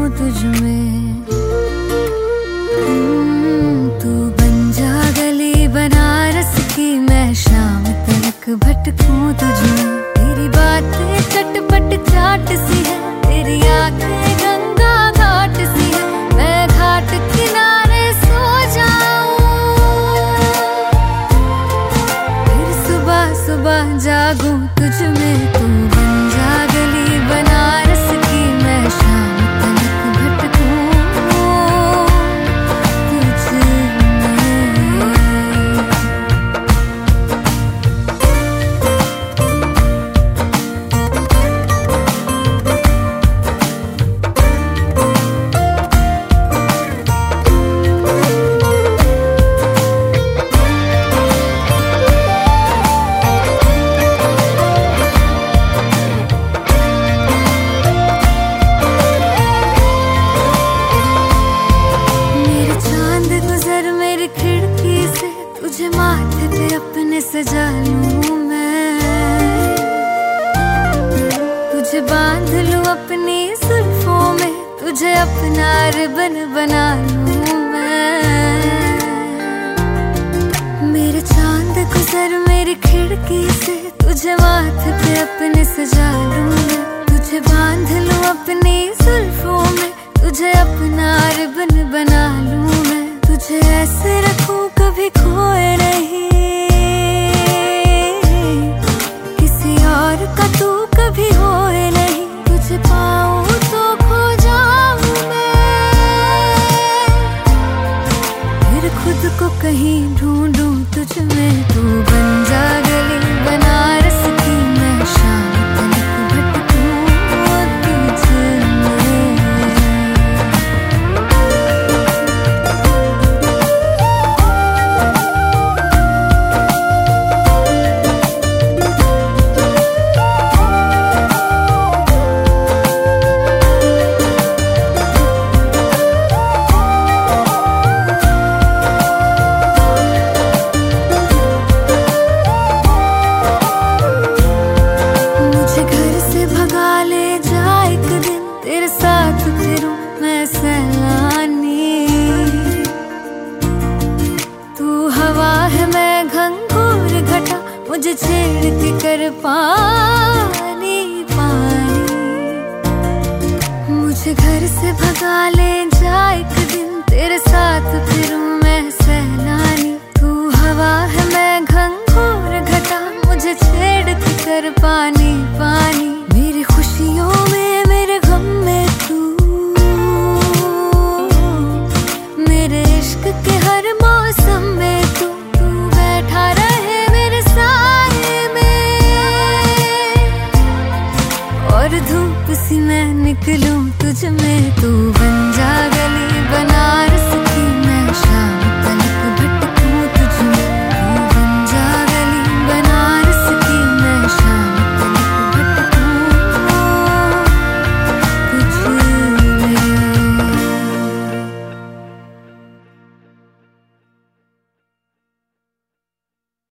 तुझ में। तू बन जा गली बनारस की, मैं शाम तक भटकूं तुझ में। तेरी बातें चटपट चाट सी है, तेरी आंखें गंगा घाट सी है। मैं घाट किनारे सो जाऊं, फिर सुबह सुबह जागूं तुझ में। तू बन जा गली बनारस की, मैं शाम तक भटकूं तुझ में। तुझे माथे पे अपने सजा लूं मैं, तुझे बांध लूं अपनी जुल्फों में, तुझे अपना रिबन बना लूं मैं। मेरे चांद गुजर मेरी खिड़की से, तुझे माथे पे अपने सजा लूं मैं, तुझे बांध लूं अपनी जुल्फों में, तुझे अपना रिबन बना लूं मैं। तुझे ऐसे रखूं कभी खोए नहीं, किसी और का तू कभी होए नहीं। तुझे पाऊं तो खो जाऊं मैं, फिर खुद को कहीं ढूंढूं तुझ में। तू बन जा गली बनारस की, मैं शाम तक भटकूं तुझ में। तेरे साथ फिरूं मैं सैलानी, तू हवा है मैं घंघोर घटा, मुझे छेड़ के कर पानी पानी। मुझे घर से भगा ले जा एक दिन, तेरे साथ फिरूं मैं सैलानी। तू हवा है मैं घंघोर घटा, मुझे छेड़ के कर पानी पानी।